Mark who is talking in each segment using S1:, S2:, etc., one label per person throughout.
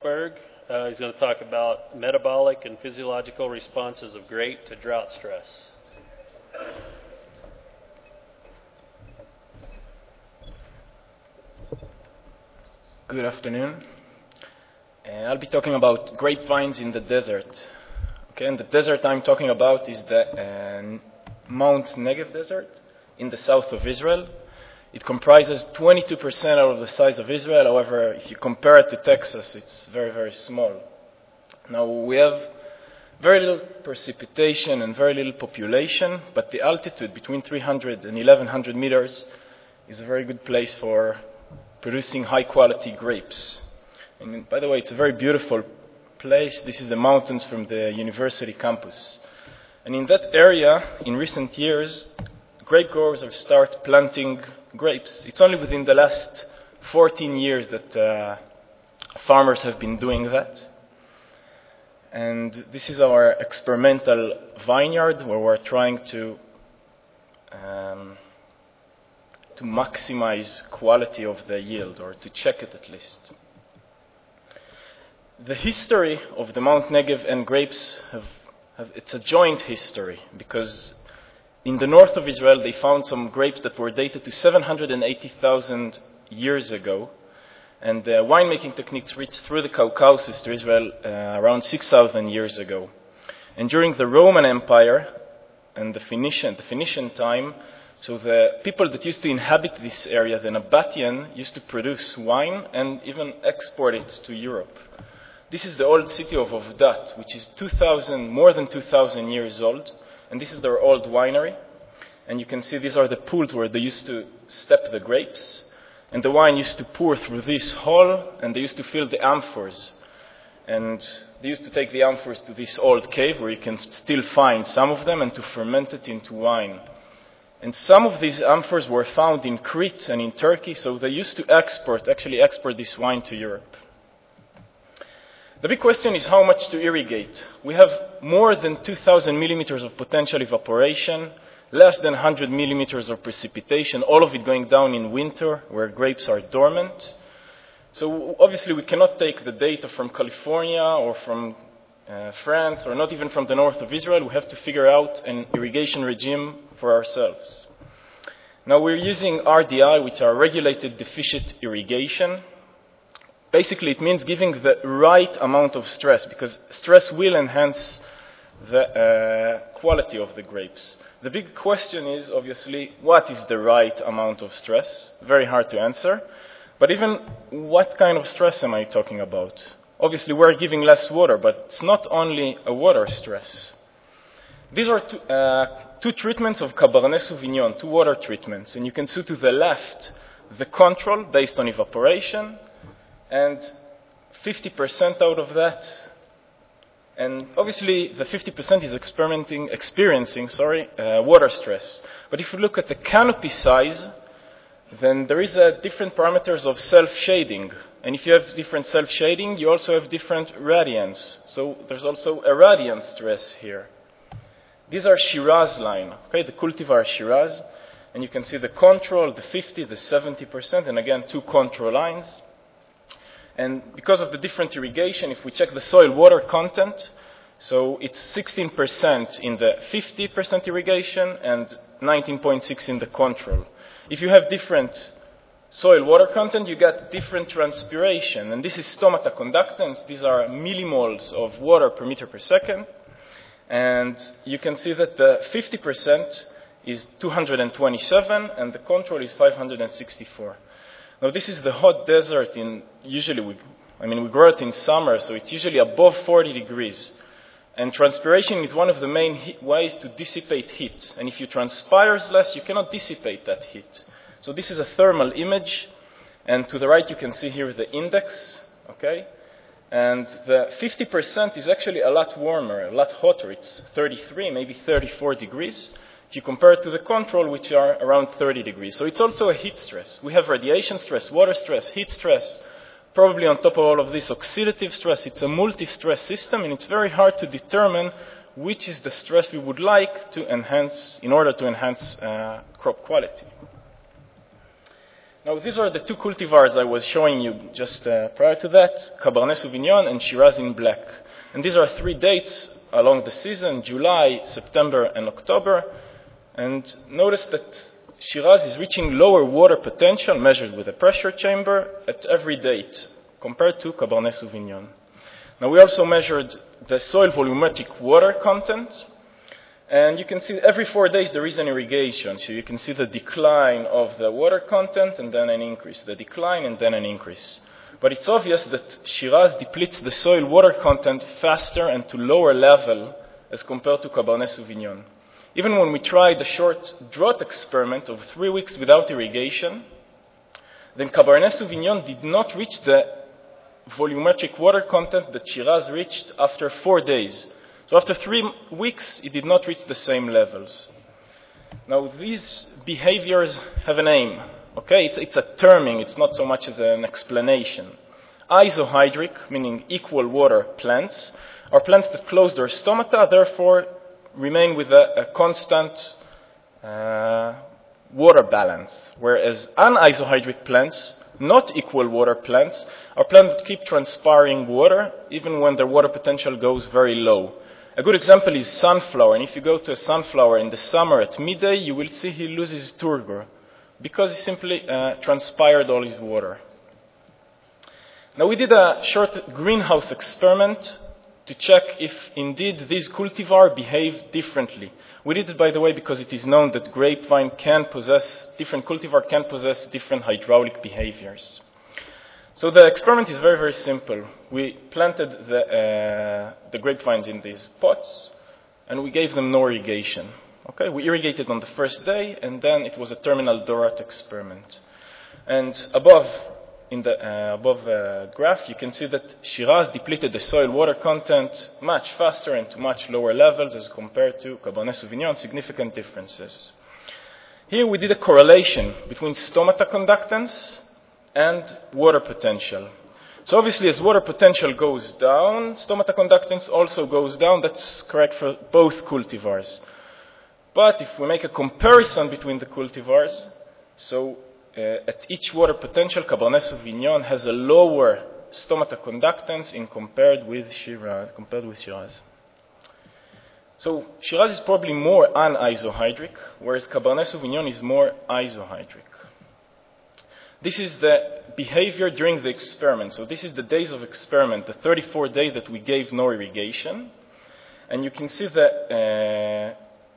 S1: Berg. He's going to talk about metabolic and physiological responses of grape to drought stress.
S2: Good afternoon. I'll be talking about grapevines in the desert. Okay, and the desert I'm talking about is the Mount Negev desert in the south of Israel. It comprises 22% out of the size of Israel. However, if you compare it to Texas, it's very, very small. Now, we have very little precipitation and very little population, but the altitude between 300 and 1100 meters is a very good place for producing high-quality grapes. And by the way, it's a very beautiful place. This is the mountains from the university campus. And in that area, in recent years, grape growers have started planting grapes. It's only within the last 14 years that farmers have been doing that. And this is our experimental vineyard where we're trying to maximize quality of the yield, or to check it at least. The history of the Mount Negev and grapes, it's a joint history, because in the north of Israel they found some grapes that were dated to 780,000 years ago, and the winemaking techniques reached through the Caucasus to Israel around 6,000 years ago. And during the Roman Empire and the Phoenician time, so the people that used to inhabit this area, the Nabatean, used to produce wine and even export it to Europe. This is the old city of Ovdat, which is more than 2,000 years old, and this is their old winery. And you can see these are the pools where they used to step the grapes, and the wine used to pour through this hole, and they used to fill the amphors. And they used to take the amphors to this old cave where you can still find some of them, and to ferment it into wine. And some of these amphors were found in Crete and in Turkey, so they used to export this wine to Europe. The big question is how much to irrigate. We have more than 2,000 millimeters of potential evaporation, less than 100 millimeters of precipitation, all of it going down in winter where grapes are dormant. So obviously we cannot take the data from California or from France, or not even from the north of Israel. We have to figure out an irrigation regime for ourselves. Now we're using RDI, which are regulated deficit irrigation. Basically, it means giving the right amount of stress, because stress will enhance the quality of the grapes. The big question is, obviously, what is the right amount of stress? Very hard to answer. But even what kind of stress am I talking about? Obviously, we're giving less water, but it's not only a water stress. These are two treatments of Cabernet Sauvignon, two water treatments. And you can see to the left the control based on evaporation, and 50% out of that. And obviously, the 50% is experiencing water stress. But if you look at the canopy size, then there is different parameters of self-shading. And if you have different self-shading, you also have different radiance. So there's also a radiance stress here. These are Shiraz line, okay, the cultivar Shiraz. And you can see the control, the 50, the 70%, and again, two control lines. And because of the different irrigation, if we check the soil water content, so it's 16% in the 50% irrigation and 19.6 in the control. If you have different soil water content, you get different transpiration. And this is stomata conductance. These are millimoles of water per meter per second. And you can see that the 50% is 227 and the control is 564. Now this is the hot desert usually we grow it in summer, so it's usually above 40 degrees. And transpiration is one of the main ways to dissipate heat. And if you transpire less, you cannot dissipate that heat. So this is a thermal image. And to the right, you can see here the index, okay? And the 50% is actually a lot warmer, a lot hotter. It's 33, maybe 34 degrees. If you compare it to the control, which are around 30 degrees. So it's also a heat stress. We have radiation stress, water stress, heat stress. Probably on top of all of this, oxidative stress. It's a multi-stress system, and it's very hard to determine which is the stress we would like to enhance in order to enhance crop quality. Now, these are the two cultivars I was showing you just prior to that, Cabernet Sauvignon and Shiraz in black. And these are 3 dates along the season, July, September, and October. And notice that Shiraz is reaching lower water potential measured with a pressure chamber at every date compared to Cabernet Sauvignon. Now, we also measured the soil volumetric water content. And you can see every 4 days there is an irrigation. So you can see the decline of the water content and then an increase, the decline and then an increase. But it's obvious that Shiraz depletes the soil water content faster and to lower level as compared to Cabernet Sauvignon. Even when we tried a short drought experiment of 3 weeks without irrigation, then Cabernet Sauvignon did not reach the volumetric water content that Shiraz reached after 4 days. So after 3 weeks, it did not reach the same levels. Now, these behaviors have a name. Okay, it's a terming. It's not so much as an explanation. Isohydric, meaning equal water plants, are plants that close their stomata, therefore remain with a constant water balance. Whereas anisohydric plants, not equal water plants, are plants that keep transpiring water even when their water potential goes very low. A good example is sunflower, and if you go to a sunflower in the summer at midday, you will see he loses turgor because he simply transpired all his water. Now, we did a short greenhouse experiment to check if indeed these cultivar behave differently. We did it, by the way, because it is known that different cultivar can possess different hydraulic behaviors. So the experiment is very, very simple. We planted the grapevines in these pots, and we gave them no irrigation. Okay, we irrigated on the first day, and then it was a terminal drought experiment. And above the graph, you can see that Shiraz depleted the soil water content much faster and to much lower levels as compared to Cabernet Sauvignon, significant differences. Here we did a correlation between stomata conductance and water potential. So obviously, as water potential goes down, stomata conductance also goes down. That's correct for both cultivars. But if we make a comparison between the cultivars, so at each water potential, Cabernet Sauvignon has a lower stomata conductance compared with Shiraz. So Shiraz is probably more anisohydric, whereas Cabernet Sauvignon is more isohydric. This is the behavior during the experiment. So this is the days of experiment, the 34 days that we gave no irrigation. And you can see the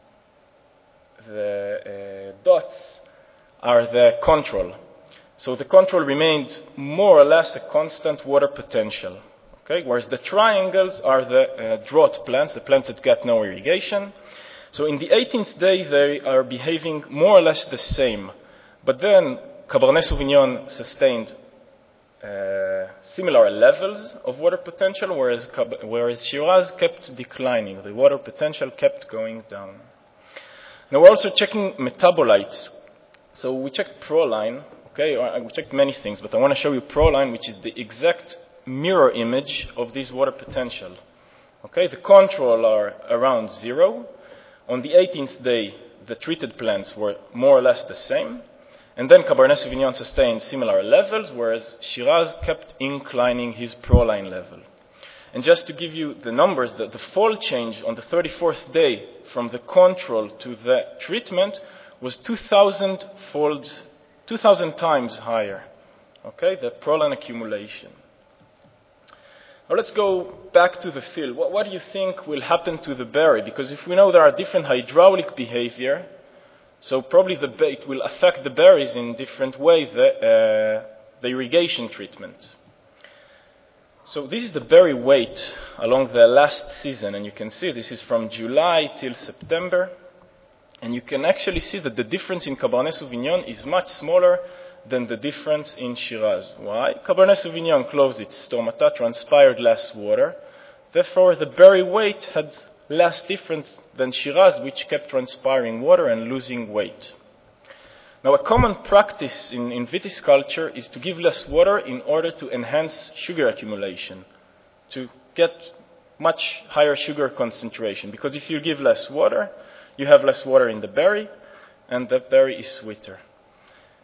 S2: dots are the control. So the control remained more or less a constant water potential. Okay? Whereas the triangles are the drought plants, the plants that get no irrigation. So in the 18th day, they are behaving more or less the same. But then Cabernet Sauvignon sustained similar levels of water potential, whereas Shiraz kept declining. The water potential kept going down. Now, we're also checking metabolites. So we checked proline. Okay, we checked many things, but I want to show you proline, which is the exact mirror image of this water potential. Okay, the control are around 0. On the 18th day, the treated plants were more or less the same. And then Cabernet Sauvignon sustained similar levels, whereas Shiraz kept inclining his proline level. And just to give you the numbers, the fold change on the 34th day from the control to the treatment was 2,000 times higher. Okay, the proline accumulation. Now let's go back to the field. What do you think will happen to the berry? Because if we know there are different hydraulic behavior, so probably it will affect the berries in different way, the irrigation treatment. So this is the berry weight along the last season, and you can see this is from July till September. And you can actually see that the difference in Cabernet Sauvignon is much smaller than the difference in Shiraz. Why? Cabernet Sauvignon closed its stomata, transpired less water. Therefore, the berry weight had less difference than Shiraz, which kept transpiring water and losing weight. Now, a common practice in viticulture is to give less water in order to enhance sugar accumulation, to get much higher sugar concentration. Because if you give less water, you have less water in the berry, and the berry is sweeter.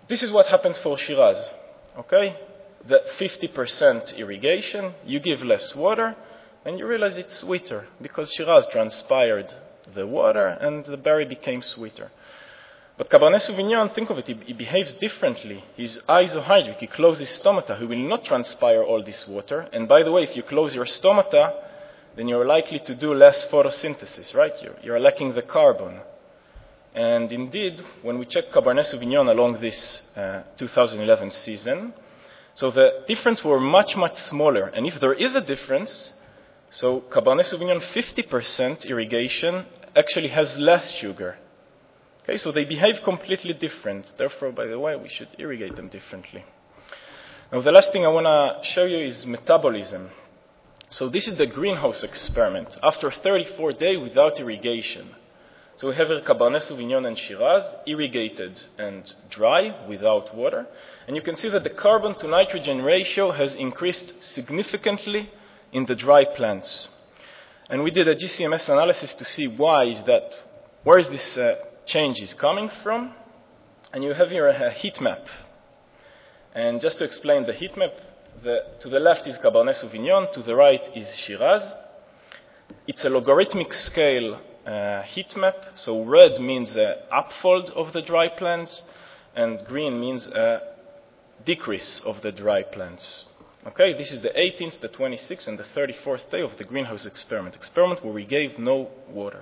S2: This is what happens for Shiraz, okay? The 50% irrigation, you give less water, and you realize it's sweeter because Shiraz transpired the water and the berry became sweeter. But Cabernet Sauvignon, think of it, he behaves differently. He's isohydric, he closes stomata, he will not transpire all this water. And by the way, if you close your stomata, then you're likely to do less photosynthesis, right? You're lacking the carbon. And indeed, when we check Cabernet Sauvignon along this 2011 season, so the difference were much, much smaller. And if there is a difference, so Cabernet Sauvignon 50% irrigation actually has less sugar. Okay, so they behave completely different. Therefore, by the way, we should irrigate them differently. Now, the last thing I want to show you is metabolism. So this is the greenhouse experiment. After 34 days without irrigation. So we have a Cabernet Sauvignon and Shiraz, irrigated and dry, without water. And you can see that the carbon to nitrogen ratio has increased significantly in the dry plants. And we did a GCMS analysis to see why is that, where is this change is coming from. And you have here a heat map. And just to explain the heat map, to the left is Cabernet Sauvignon, to the right is Shiraz. It's a logarithmic scale heat map. So red means upfold of the dry plants, and green means a decrease of the dry plants. Okay, this is the 18th, the 26th, and the 34th day of the greenhouse experiment where we gave no water.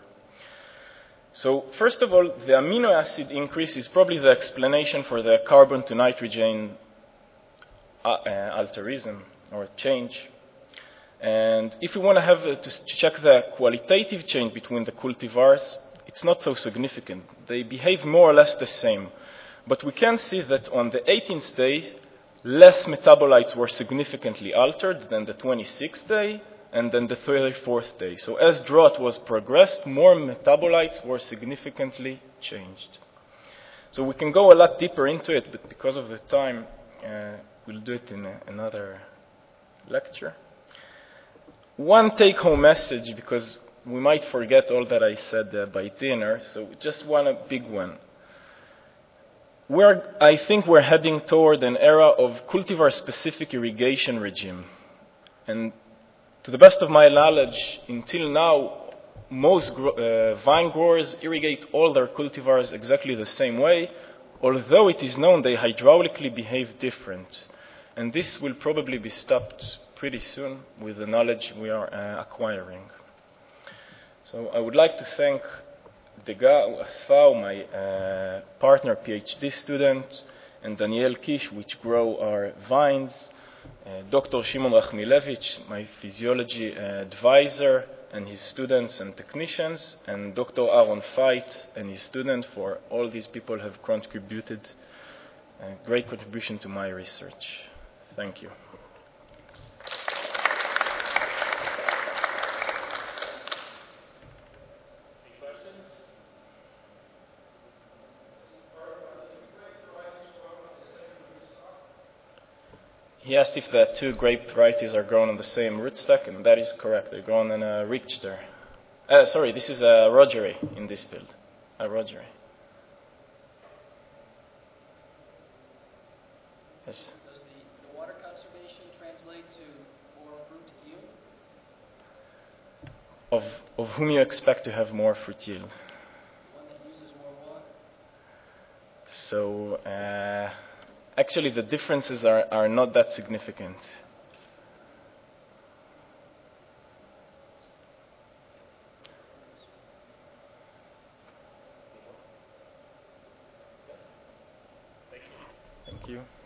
S2: So first of all, the amino acid increase is probably the explanation for the carbon to nitrogen alterism or change. And if we want to have to check the qualitative change between the cultivars, it's not so significant. They behave more or less the same. But we can see that on the 18th day, less metabolites were significantly altered than the 26th day and then the 34th day. So as drought was progressed, more metabolites were significantly changed. So we can go a lot deeper into it, but because of the time, we'll do it in another lecture. One take-home message, because we might forget all that I said by dinner, so just one big one. I think we're heading toward an era of cultivar-specific irrigation regime. And to the best of my knowledge, until now, most vine growers irrigate all their cultivars exactly the same way, although it is known they hydraulically behave different. And this will probably be stopped pretty soon with the knowledge we are acquiring. So I would like to thank Dega Asfau, my partner PhD student, and Daniel Kish, which grow our vines, Dr. Shimon Rachmilevich, my physiology advisor, and his students and technicians, and Dr. Aaron Fait and his student. For all these people have contributed a great contribution to my research. Thank you. He asked if the two grape varieties are grown on the same rootstock, and that is correct. They're grown in a Richter. Sorry, this is a Rogery in this field. A Rogery. Yes?
S3: Does the water conservation translate to more fruit yield?
S2: Of whom you expect to have more fruit yield?
S3: One that uses more water?
S2: So, actually, the differences are not that significant. Thank you.